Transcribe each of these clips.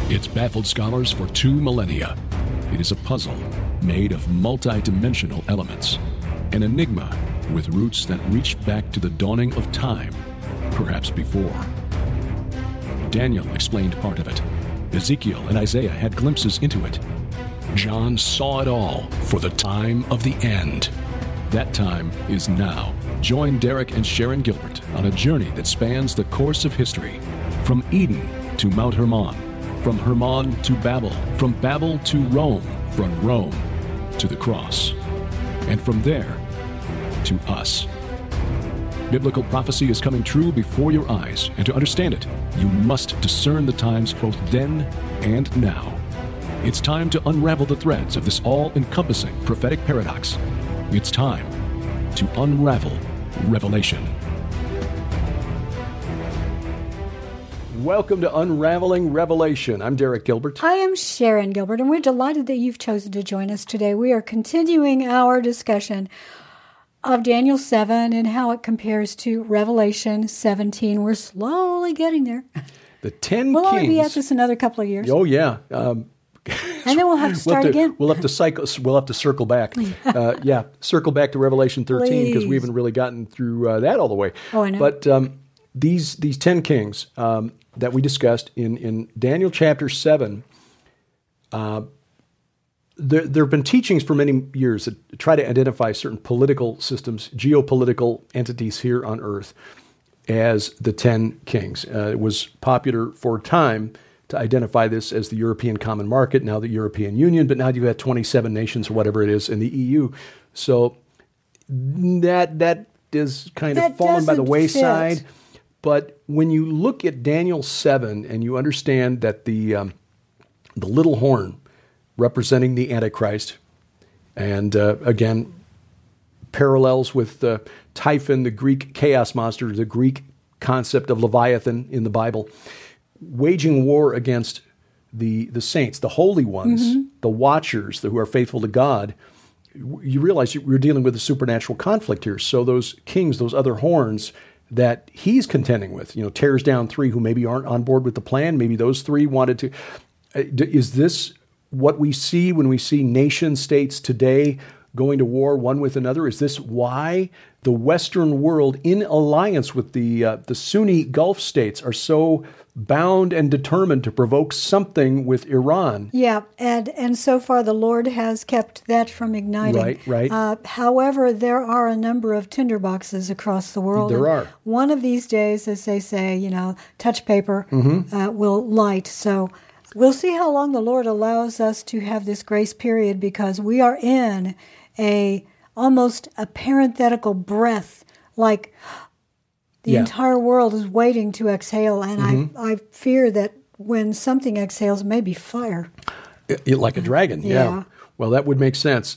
It's baffled scholars for 2 millennia. It is a puzzle made of multi-dimensional elements, an enigma with roots that reach back to the dawning of time, perhaps before. Daniel explained part of it. Ezekiel and Isaiah had glimpses into it. John saw it all for the time of the end. That time is now. Join Derek and Sharon Gilbert on a journey that spans the course of history, from Eden to Mount Hermon, from Hermon to Babel, from Babel to Rome, from Rome to the cross, and from there to us. Biblical prophecy is coming true before your eyes, and to understand it, you must discern the times both then and now. It's time to unravel the threads of this all-encompassing prophetic paradox. It's time to unravel Revelation. Welcome to Unraveling Revelation. I'm Derek Gilbert. I am Sharon Gilbert, and we're delighted that you've chosen to join us today. We are continuing our discussion of Daniel 7 and how it compares to Revelation 17. We're slowly getting there. The 10 We'll kings. only be at this another couple of years. Oh, yeah. And then we'll have to start again. We'll have to circle back. Circle back to Revelation 13 because we haven't really gotten through that all the way. Oh, I know. But these 10 kings that we discussed in Daniel chapter 7, there have been teachings for many years that try to identify certain political systems, geopolitical entities here on earth as the 10 kings. It was popular for a time to identify this as the European Common Market, now the European Union, but now you've got 27 nations or whatever it is in the EU. So that is kind of fallen by the wayside. Fit. But when you look at Daniel 7 and you understand that the little horn representing the Antichrist, and again, parallels with Typhon, the Greek chaos monster, the Greek concept of Leviathan in the Bible, waging war against the saints, the holy ones, the watchers, who are faithful to God, you realize you're dealing with a supernatural conflict here. So those kings, those other horns that he's contending with, tears down 3 who maybe aren't on board with the plan. Maybe those 3 wanted to. Is this what we see when we see nation states today going to war one with another? Is this why the Western world, in alliance with the Sunni Gulf states, are so bound and determined to provoke something with Iran? Yeah, and so far the Lord has kept that from igniting. Right. However, there are a number of tinderboxes across the world. There are. One of these days, as they say, touch paper will light. So we'll see how long the Lord allows us to have this grace period, because we are in almost a parenthetical breath, like the entire world is waiting to exhale, and I fear that when something exhales, maybe fire. Like a dragon, Yeah. Well, that would make sense.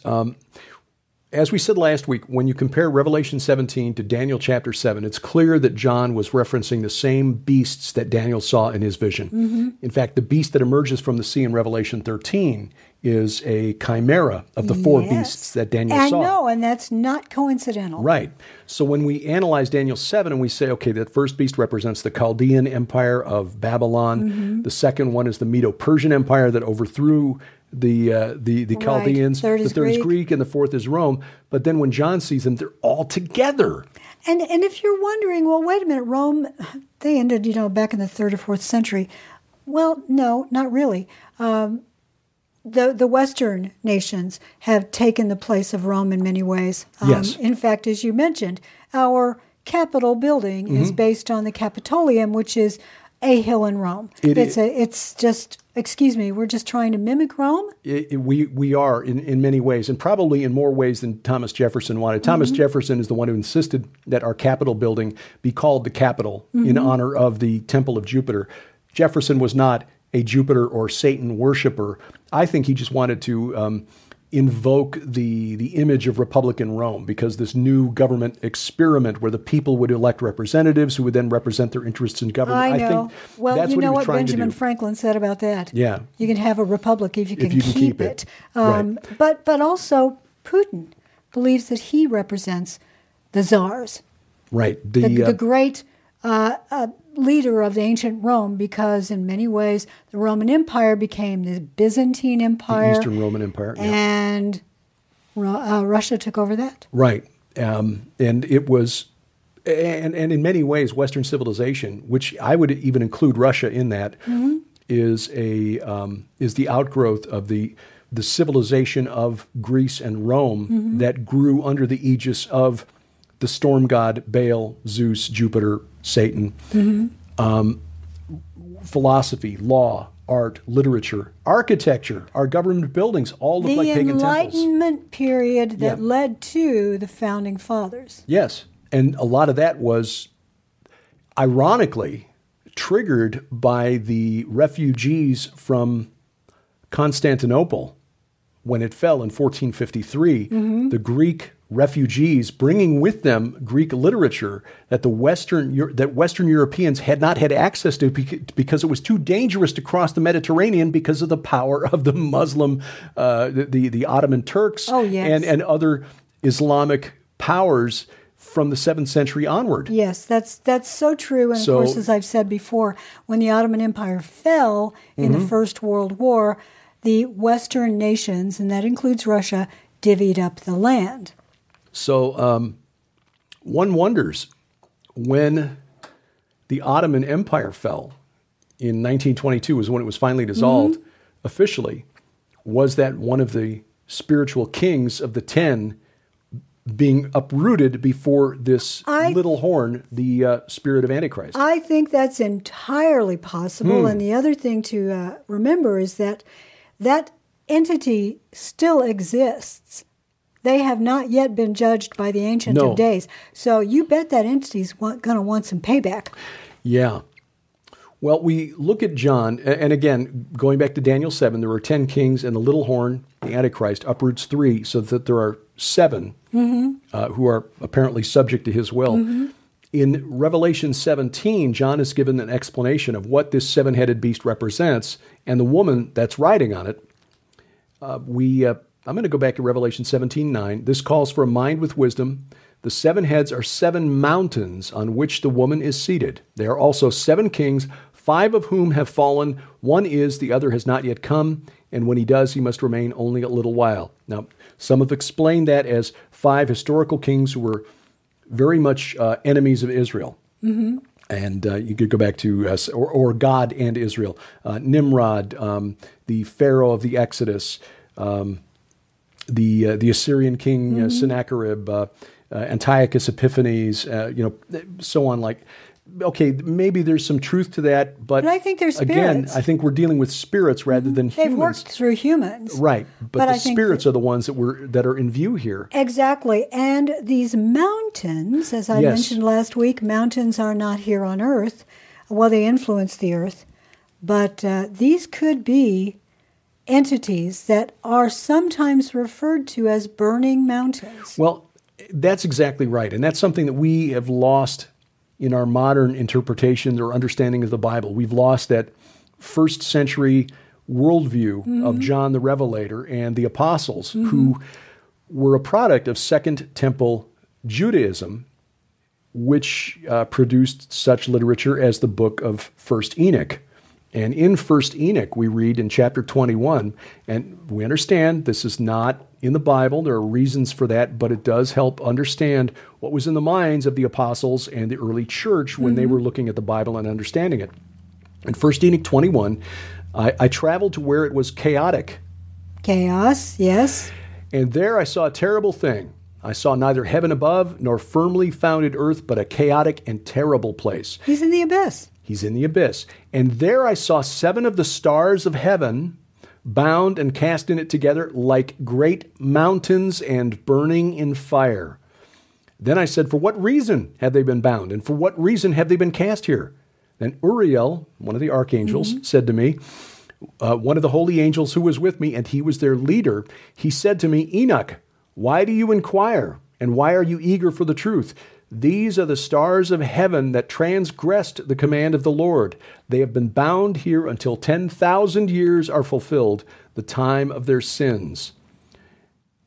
As we said last week, when you compare Revelation 17 to Daniel chapter 7, it's clear that John was referencing the same beasts that Daniel saw in his vision. In fact, the beast that emerges from the sea in Revelation 13 is a chimera of the 4 beasts that Daniel saw. I know, and that's not coincidental. Right. So when we analyze Daniel 7 and we say, okay, that first beast represents the Chaldean Empire of Babylon. The second one is the Medo-Persian Empire that overthrew the Chaldeans. Third is the third is Greek, and the fourth is Rome. But then when John sees them, they're all together. And if you're wondering, well, wait a minute, Rome, they ended, back in the 3rd or 4th century. Well, no, not really. The Western nations have taken the place of Rome in many ways. Yes. In fact, as you mentioned, our Capitol building is based on the Capitolium, which is a hill in Rome. It's just, excuse me, we're just trying to mimic Rome? We are in many ways, and probably in more ways than Thomas Jefferson wanted. Thomas Jefferson is the one who insisted that our Capitol building be called the Capitol in honor of the Temple of Jupiter. Jefferson was not a Jupiter or Satan worshiper. I think he just wanted to invoke the image of Republican Rome, because this new government experiment where the people would elect representatives who would then represent their interests in government. I know. think that's you know what Benjamin Franklin said about that. Yeah. You can have a republic if you can keep it. Right. But also Putin believes that he represents the czars. Right. The great leader of the ancient Rome, because in many ways the Roman Empire became the Byzantine Empire. The Eastern Roman Empire. Yeah. And Russia took over that. Right. And it was, and in many ways, Western civilization, which I would even include Russia in that, is the outgrowth of the civilization of Greece and Rome that grew under the aegis of the storm god Baal, Zeus, Jupiter, Satan. Philosophy, law, art, literature, architecture, our government buildings all look like pagan temples. The Enlightenment period that led to the Founding Fathers. Yes, and a lot of that was, ironically, triggered by the refugees from Constantinople when it fell in 1453. The Greek refugees bringing with them Greek literature that Western Europeans had not had access to because it was too dangerous to cross the Mediterranean because of the power of the Muslim, the Ottoman Turks and other Islamic powers from the 7th century onward. Yes, that's so true. And of course, as I've said before, when the Ottoman Empire fell in the First World War, the Western nations, and that includes Russia, divvied up the land. So one wonders, when the Ottoman Empire fell in 1922 was when it was finally dissolved officially, was that one of the spiritual kings of the 10 being uprooted before this little horn, the spirit of Antichrist? I think that's entirely possible. And the other thing to remember is that entity still exists. They have not yet been judged by the Ancient of Days. So you bet that entity's going to want some payback. Yeah. Well, we look at John, and again, going back to Daniel 7, there are 10 kings, and the little horn, the Antichrist, uproots 3, so that there are 7 who are apparently subject to his will. In Revelation 17, John is given an explanation of what this 7-headed beast represents, and the woman that's riding on it. I'm going to go back to Revelation 17:9. This calls for a mind with wisdom. The 7 heads are 7 mountains on which the woman is seated. There are also 7 kings, 5 of whom have fallen. One is, the other has not yet come, and when he does, he must remain only a little while. Now, some have explained that as 5 historical kings who were very much enemies of Israel. And you could go back to, or God and Israel. Nimrod, the Pharaoh of the Exodus, the Assyrian king Sennacherib, Antiochus Epiphanes, so on. Like, okay, maybe there's some truth to that, but I think there's spirits. Again, I think we're dealing with spirits rather than humans. They've worked through humans, right? But the spirits are the ones that are in view here. Exactly, and these mountains, as I mentioned last week, mountains are not here on Earth. Well, they influence the Earth, but these could be entities that are sometimes referred to as burning mountains. Well, that's exactly right. And that's something that we have lost in our modern interpretation or understanding of the Bible. We've lost that first century worldview of John the Revelator and the apostles who were a product of Second Temple Judaism, which produced such literature as the book of First Enoch. And in First Enoch, we read in chapter 21, and we understand this is not in the Bible. There are reasons for that, but it does help understand what was in the minds of the apostles and the early church when they were looking at the Bible and understanding it. In First Enoch 21, I traveled to where it was chaotic. Chaos, yes. And there I saw a terrible thing. I saw neither heaven above nor firmly founded earth, but a chaotic and terrible place. He's in the abyss. He's in the abyss. And there I saw 7 of the stars of heaven bound and cast in it together like great mountains and burning in fire. Then I said, for what reason have they been bound? And for what reason have they been cast here? Then Uriel, one of the archangels, said to me, one of the holy angels who was with me, and he was their leader, he said to me, Enoch, why do you inquire? And why are you eager for the truth? These are the stars of heaven that transgressed the command of the Lord. They have been bound here until 10,000 years are fulfilled, the time of their sins.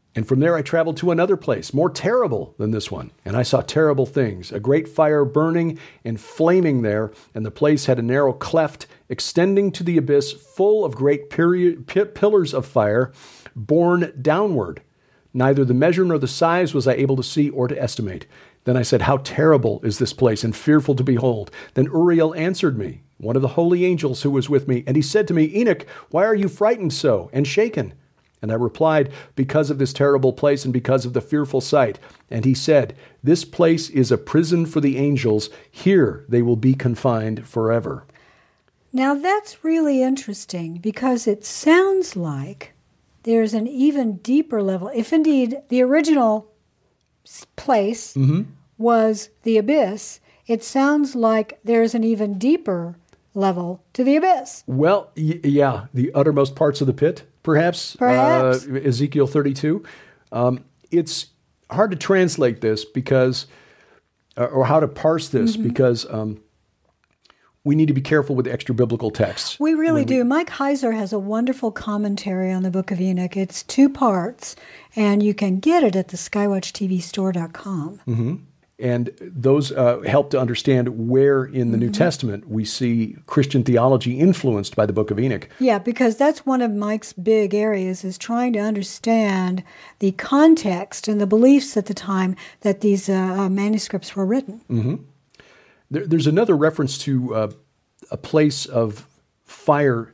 And from there I traveled to another place, more terrible than this one. And I saw terrible things, a great fire burning and flaming there, and the place had a narrow cleft extending to the abyss, full of great pillars of fire, borne downward. Neither the measure nor the size was I able to see or to estimate. Then I said, how terrible is this place, and fearful to behold. Then Uriel answered me, one of the holy angels who was with me, and he said to me, Enoch, why are you frightened so and shaken? And I replied, because of this terrible place and because of the fearful sight. And he said, this place is a prison for the angels. Here they will be confined forever. Now that's really interesting because it sounds like there's an even deeper level. If indeed the original place was the abyss, it sounds like there's an even deeper level to the abyss. Well, yeah, the uttermost parts of the pit. Perhaps. Ezekiel 32. It's hard to translate this because, or how to parse this because we need to be careful with extra biblical texts. We really do. Mike Heiser has a wonderful commentary on the Book of Enoch. It's 2 parts, and you can get it at the skywatchtvstore.com. Mm-hmm. And those help to understand where in the New Testament we see Christian theology influenced by the Book of Enoch. Yeah, because that's one of Mike's big areas, is trying to understand the context and the beliefs at the time that these manuscripts were written. Mm-hmm. There's another reference to a place of fire,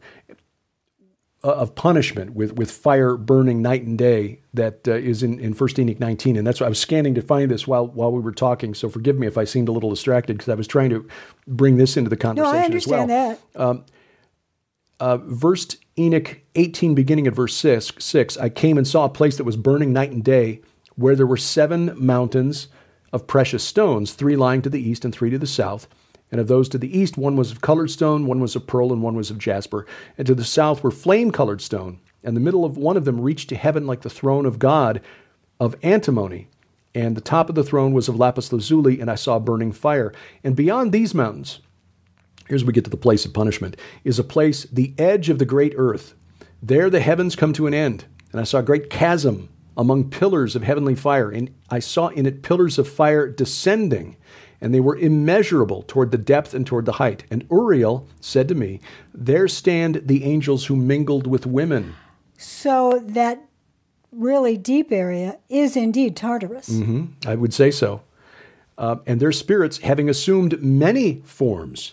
of punishment with fire burning night and day that is in 1 Enoch 19. And that's why I was scanning to find this while we were talking. So forgive me if I seemed a little distracted because I was trying to bring this into the conversation as well. No, I understand that. Verse Enoch 18, beginning at verse 6, I came and saw a place that was burning night and day where there were 7 mountains of precious stones, 3 lying to the east and 3 to the south. And of those to the east, 1 was of colored stone, 1 was of pearl, and 1 was of jasper. And to the south were flame-colored stone. And the middle of one of them reached to heaven like the throne of God of antimony. And the top of the throne was of lapis lazuli, and I saw burning fire. And beyond these mountains, here's where we get to the place of punishment, is a place, the edge of the great earth. There the heavens come to an end. And I saw a great chasm among pillars of heavenly fire. And I saw in it pillars of fire descending, and they were immeasurable toward the depth and toward the height. And Uriel said to me, there stand the angels who mingled with women. So that really deep area is indeed Tartarus. Mm-hmm. I would say so. And their spirits, having assumed many forms,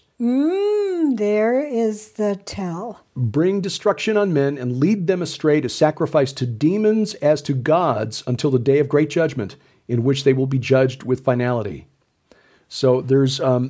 there is the tell. bring destruction on men and lead them astray to sacrifice to demons as to gods until the day of great judgment, in which they will be judged with finality. So there's a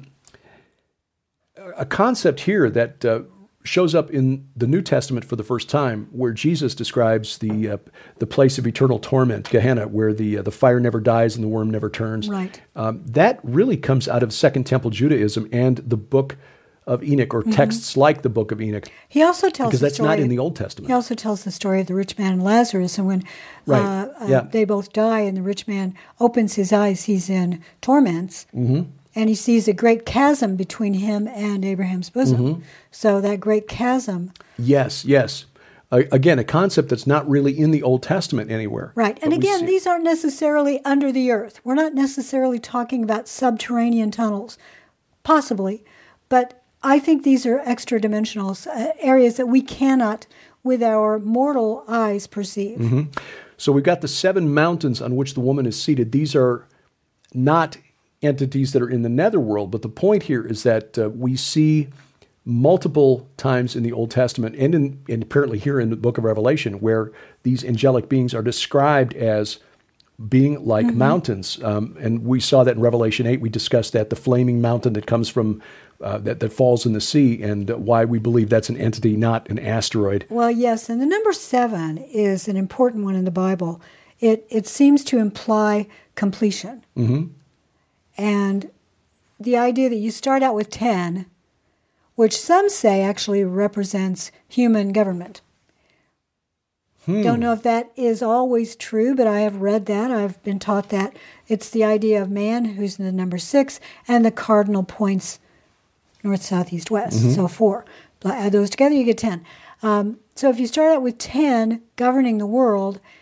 concept here that shows up in the New Testament for the first time, where Jesus describes the place of eternal torment, Gehenna, where the fire never dies and the worm never turns. Right. That really comes out of Second Temple Judaism and the Book of Enoch, or texts like the Book of Enoch. He also tells because the that's story, not in the Old Testament. He also tells the story of the rich man and Lazarus, and when they both die and the rich man opens his eyes, he's in torments, and he sees a great chasm between him and Abraham's bosom. So that great chasm. Yes. Again, a concept that's not really in the Old Testament anywhere. Right. And again, these aren't necessarily under the earth. We're not necessarily talking about subterranean tunnels, possibly, but I think these are extra-dimensional areas that we cannot, with our mortal eyes, perceive. So we've got the 7 mountains on which the woman is seated. These are not entities that are in the netherworld, but the point here is that we see multiple times in the Old Testament and apparently here in the book of Revelation where these angelic beings are described as being like mountains. And we saw that in Revelation 8. We discussed that, the flaming mountain that comes from that falls in the sea, and why we believe that's an entity, not an asteroid. Well, yes, and the number 7 is an important one in the Bible. It seems to imply completion. And the idea that you start out with 10, which some say actually represents human government. Don't know if that is always true, but I have read that. I've been taught that. It's the idea of man, who's in the number 6, and the cardinal points north, south, east, west. So 4. Add those together, you get 10. So if you start out with 10 governing the world,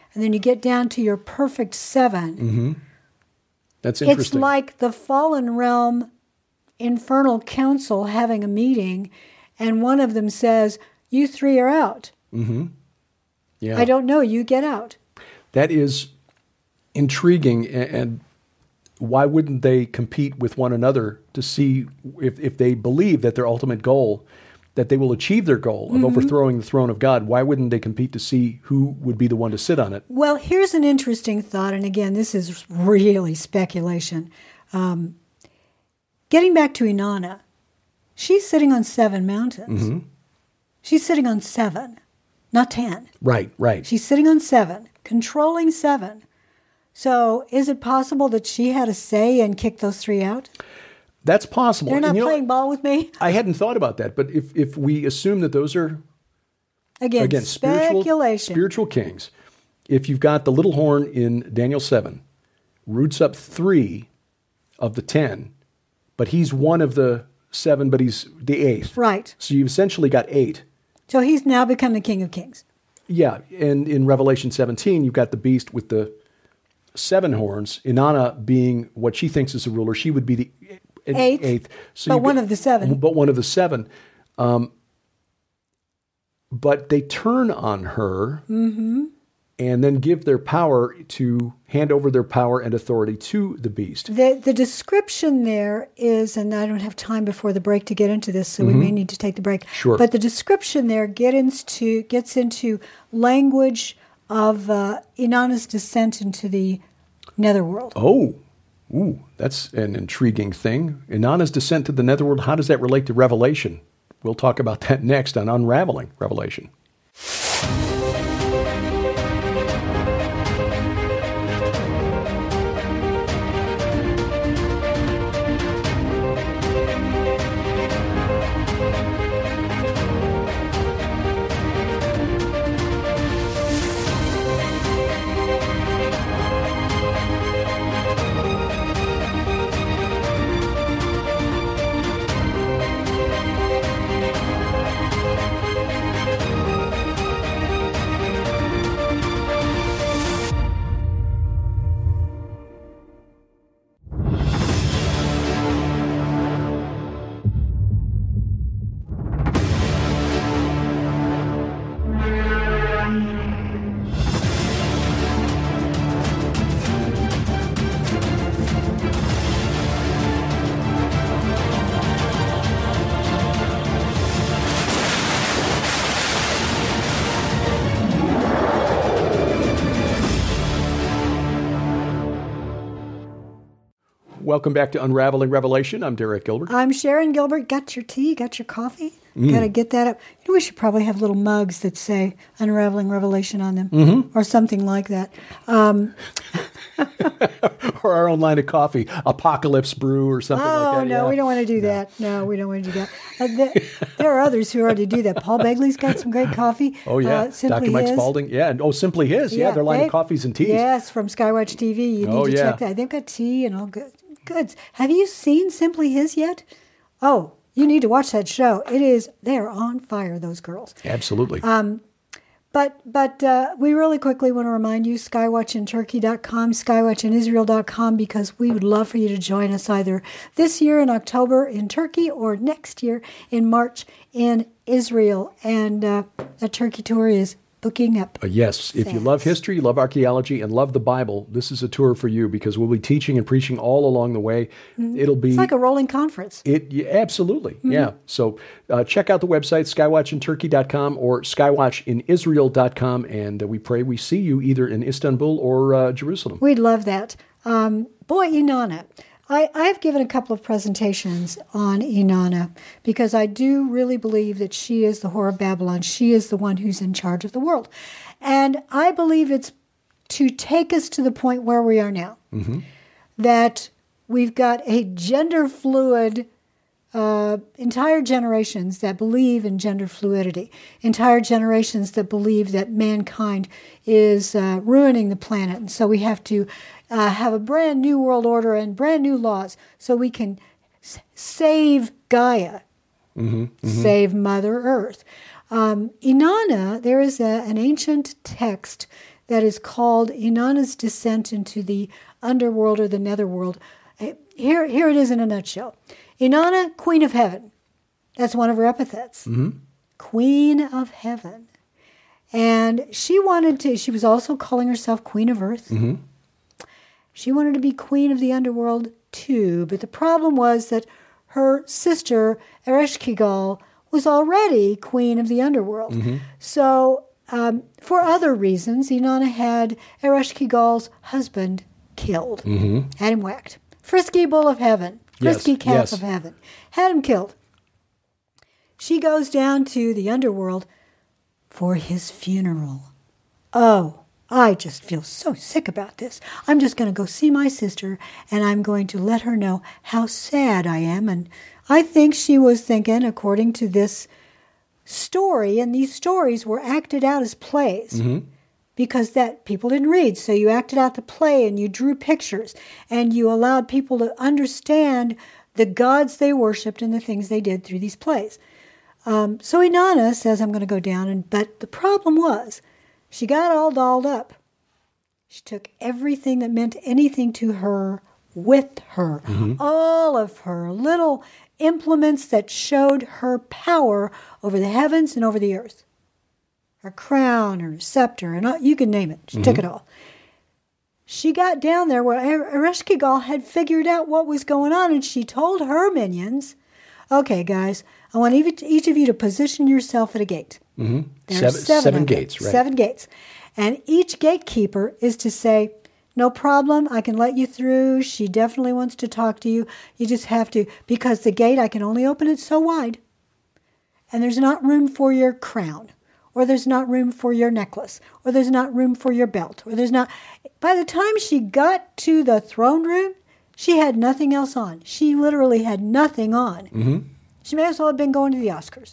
and then you get down to your perfect 7. That's interesting. It's like the fallen realm infernal council having a meeting, and one of them says, "You 3 are out." Yeah. I don't know. You get out. That is intriguing, and why wouldn't they compete with one another to see if they believe that their ultimate goal, that they will achieve their goal of overthrowing the throne of God? Why wouldn't they compete to see who would be the one to sit on it? Well, here's an interesting thought, and again, this is really speculation. Getting back to Inanna, she's sitting on 7 mountains. She's sitting on 7, not 10. Right. She's sitting on 7, controlling 7. So is it possible that she had a say and kicked those 3 out? That's possible. They're not And playing ball with me? I hadn't thought about that, but if we assume that those are, Again speculation. spiritual kings, if you've got the little horn in Daniel 7, roots up 3 of the 10, but he's one of the 7, but he's the 8th. Right. So you've essentially got 8. So he's now become the King of Kings. Yeah, and in Revelation 17, you've got the beast with the 7 horns. Inanna being what she thinks is the ruler, she would be the 8th. So but one of the 7. But one of the 7. But they turn on her and then give their power to hand over their power and authority to the beast. The description there is, and I don't have time before the break to get into this, so we may need to take the break. Sure. But the description there gets into language of Inanna's descent into the netherworld. That's an intriguing thing. Inanna's descent to the netherworld, how does that relate to Revelation? We'll talk about that next on Unraveling Revelation. Welcome back to Unraveling Revelation. I'm Derek Gilbert. I'm Sharon Gilbert. Got your tea? Got your coffee? Got to get that up. You know, we should probably have little mugs that say Unraveling Revelation on them or something like that. Or our own line of coffee, Apocalypse Brew or something like that. Oh, no, we don't want to do that. No, we don't want to do that. There are others who already do that. Paul Begley's got some great coffee. Oh, yeah. Simply Dr. Mike His. Spalding. Yeah. And, Simply His. Yeah, their line of coffees and teas. Yes, from Skywatch TV. You need to check that. They've got tea and all goods. Have you seen Simply His yet? Oh, you need to watch that show. They're on fire, those girls. Absolutely. But we really quickly want to remind you, skywatchinturkey.com, skywatchinisrael.com, because we would love for you to join us either this year in October in Turkey or next year in March in Israel. And that Turkey tour is booking up. Yes. If you love history, love archaeology, and love the Bible, this is a tour for you because we'll be teaching and preaching all along the way. It's like a rolling conference. Absolutely. Yeah. So check out the website, skywatchinturkey.com or skywatchinisrael.com, and we pray we see you either in Istanbul or Jerusalem. We'd love that. Boy, Inanna. I've given a couple of presentations on Inanna because I do really believe that she is the whore of Babylon. She is the one who's in charge of the world. And I believe it's to take us to the point where we are now, that we've got a gender fluid, entire generations that believe in gender fluidity, entire generations that believe that mankind is ruining the planet. And so we have to have a brand new world order and brand new laws so we can save Gaia, save Mother Earth. Inanna, there is an ancient text that is called Inanna's descent into the underworld or the netherworld. Here it is in a nutshell. Inanna, Queen of Heaven. That's one of her epithets. Mm-hmm. Queen of Heaven. And she was also calling herself Queen of Earth. Mm-hmm. She wanted to be Queen of the underworld too, but the problem was that her sister, Ereshkigal, was already Queen of the underworld. Mm-hmm. So, for other reasons, Inanna had Ereshkigal's husband killed, had him whacked. Frisky bull of heaven, frisky calf of heaven, had him killed. She goes down to the underworld for his funeral. Oh, I just feel so sick about this. I'm just going to go see my sister, and I'm going to let her know how sad I am. And I think she was thinking, according to this story, and these stories were acted out as plays, because that people didn't read. So you acted out the play, and you drew pictures, and you allowed people to understand the gods they worshipped and the things they did through these plays. So Inanna says, I'm going to go down, but the problem was, she got all dolled up. She took everything that meant anything to her with her. All of her little implements that showed her power over the heavens and over the earth. Her crown, her scepter, and you can name it. She took it all. She got down there where Ereshkigal had figured out what was going on, and she told her minions, okay, guys, I want each of you to position yourself at a gate. There are seven gates, right? 7 gates. And each gatekeeper is to say, no problem, I can let you through. She definitely wants to talk to you. You just have to, because the gate, I can only open it so wide. And there's not room for your crown, or there's not room for your necklace, or there's not room for your belt, or there's not. By the time she got to the throne room, she had nothing else on. She literally had nothing on. She may as well have been going to the Oscars.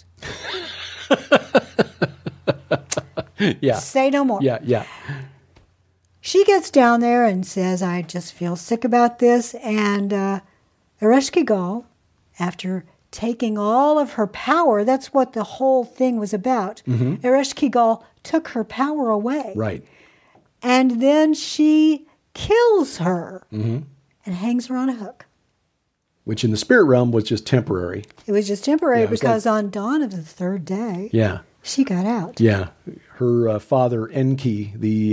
Yeah. Say no more. Yeah. She gets down there and says, I just feel sick about this. And Ereshkigal, after taking all of her power, that's what the whole thing was about. Ereshkigal took her power away. Right. And then she kills her and hangs her on a hook. Which in the spirit realm was just temporary. It was just temporary Yeah, because on dawn of the 3rd day, she got out. Yeah. Her father, Enki,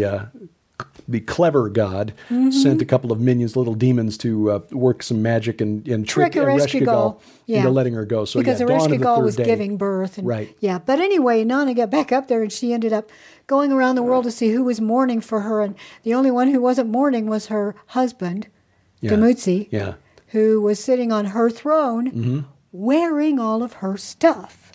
the clever god, sent a couple of minions, little demons, to work some magic and trick Ereshkigal into letting her go. So, because Ereshkigal was giving birth. And, right. Yeah. But anyway, Inanna got back up there, and she ended up going around the world to see who was mourning for her. And the only one who wasn't mourning was her husband, Dumuzi. Yeah. Who was sitting on her throne wearing all of her stuff.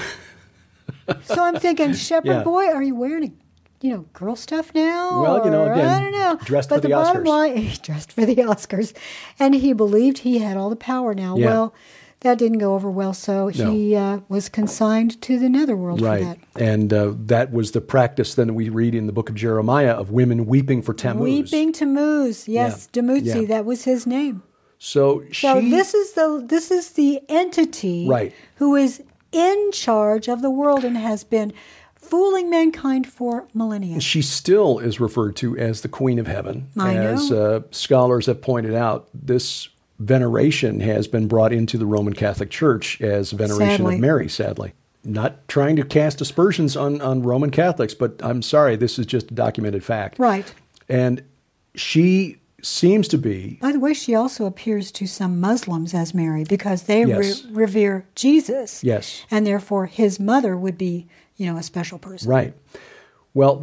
So I'm thinking, shepherd boy, are you wearing girl stuff now? Well, again, I don't know. Dressed but for the Oscars. Bottom line, he dressed for the Oscars. And he believed he had all the power now. Yeah. Well, that didn't go over well, so he was consigned to the netherworld for that. And that was the practice then we read in the book of Jeremiah of women weeping for Tammuz. Weeping Tammuz, yes, Dumuzi, that was his name. So this is the entity who is in charge of the world and has been fooling mankind for millennia. She still is referred to as the Queen of Heaven. As scholars have pointed out, this veneration has been brought into the Roman Catholic Church as veneration of Mary, sadly. Not trying to cast aspersions on Roman Catholics, but I'm sorry, this is just a documented fact. Right. And she seems to be... By the way, she also appears to some Muslims as Mary because they revere Jesus. Yes. And therefore his mother would be, a special person. Right. Well,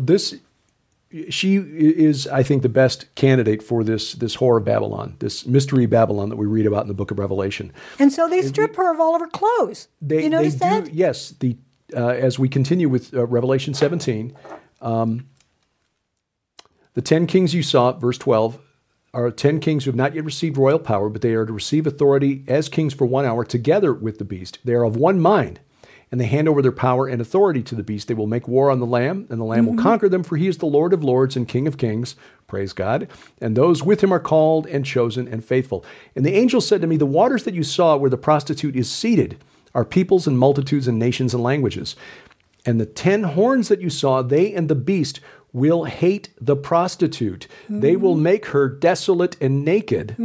she is, I think, the best candidate for this whore of Babylon, this mystery Babylon that we read about in the book of Revelation. And so they strip her of all of her clothes. You notice that? Yes. As we continue with Revelation 17, the 10 kings you saw, verse 12, are 10 kings who have not yet received royal power, but they are to receive authority as kings for 1 hour together with the beast. They are of one mind, and they hand over their power and authority to the beast. They will make war on the Lamb, and the Lamb will conquer them, for he is the Lord of lords and King of kings. Praise God. And those with him are called and chosen and faithful. And the angel said to me, the waters that you saw where the prostitute is seated are peoples and multitudes and nations and languages. And the 10 horns that you saw, they and the beast will hate the prostitute. They will make her desolate and naked,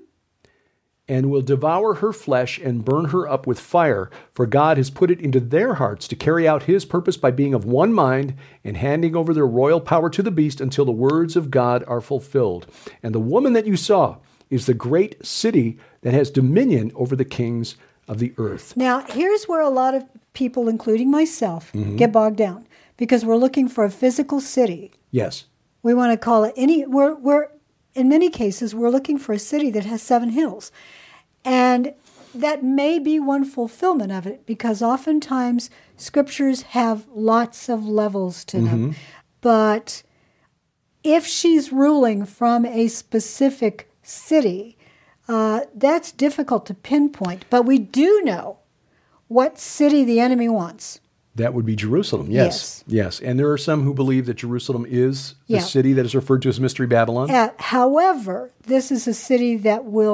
and will devour her flesh and burn her up with fire. For God has put it into their hearts to carry out his purpose by being of one mind and handing over their royal power to the beast until the words of God are fulfilled. And the woman that you saw is the great city that has dominion over the kings of the earth. Now, here's where a lot of people, including myself, get bogged down, because we're looking for a physical city. Yes. We want to call it we're in many cases, we're looking for a city that has 7 hills. And that may be one fulfillment of it, because oftentimes scriptures have lots of levels to them. But if she's ruling from a specific city, that's difficult to pinpoint. But we do know what city the enemy wants. That would be Jerusalem, yes. And there are some who believe that Jerusalem is the city that is referred to as Mystery Babylon. However, this is a city that will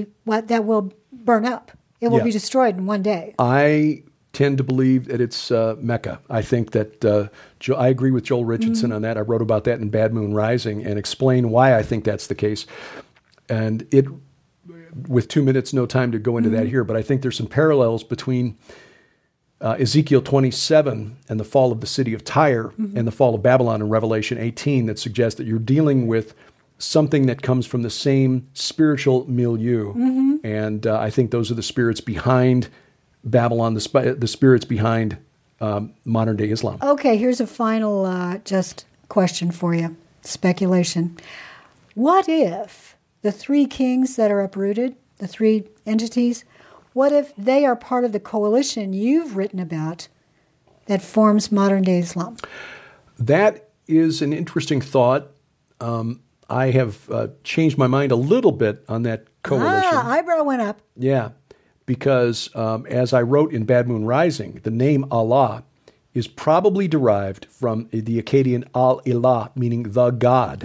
burn up. It will be destroyed in one day. I tend to believe that it's Mecca. I think that I agree with Joel Richardson on that. I wrote about that in Bad Moon Rising and explain why I think that's the case. And with 2 minutes, no time to go into that here, but I think there's some parallels between Ezekiel 27 and the fall of the city of Tyre and the fall of Babylon in Revelation 18 that suggests that you're dealing with something that comes from the same spiritual milieu. And I think those are the spirits behind Babylon, the spirits behind modern-day Islam. Okay, here's a final just question for you, speculation. What if the 3 kings that are uprooted, the 3 entities, what if they are part of the coalition you've written about that forms modern-day Islam? That is an interesting thought. I have changed my mind a little bit on that coalition. Eyebrow went up. Yeah, because as I wrote in Bad Moon Rising, the name Allah is probably derived from the Akkadian Al-Ilah, meaning the God.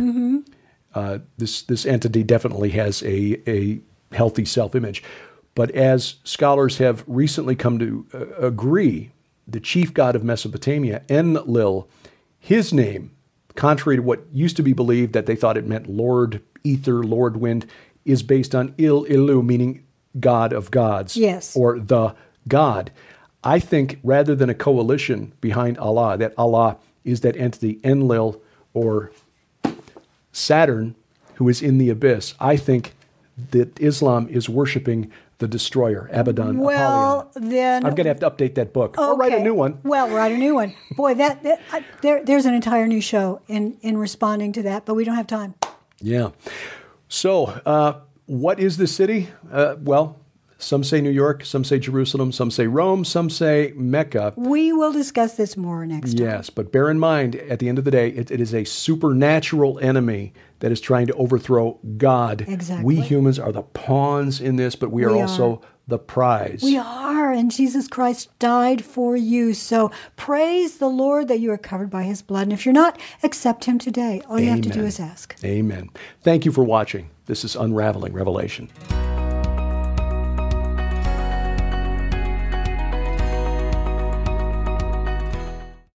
This entity definitely has a healthy self-image. But as scholars have recently come to agree, the chief god of Mesopotamia, Enlil, his name, contrary to what used to be believed that they thought it meant Lord Ether, Lord Wind, is based on Il-Ilu, meaning God of gods, or the God. I think rather than a coalition behind Allah, that Allah is that entity, Enlil, or Saturn, who is in the abyss. I think that Islam is worshiping the destroyer, Abaddon, Well, Apollyon. then I'm going to have to update that book or write a new one. Well, write a new one. Boy, there's an entire new show in responding to that, but we don't have time. Yeah. So, what is this city? Well, some say New York, some say Jerusalem, some say Rome, some say Mecca. We will discuss this more next time. Yes, but bear in mind, at the end of the day, it is a supernatural enemy that is trying to overthrow God. Exactly. We humans are the pawns in this, but we are also the prize. We are, and Jesus Christ died for you. So praise the Lord that you are covered by his blood. And if you're not, accept him today. All you have to do is ask. Amen. Thank you for watching. This is Unraveling Revelation.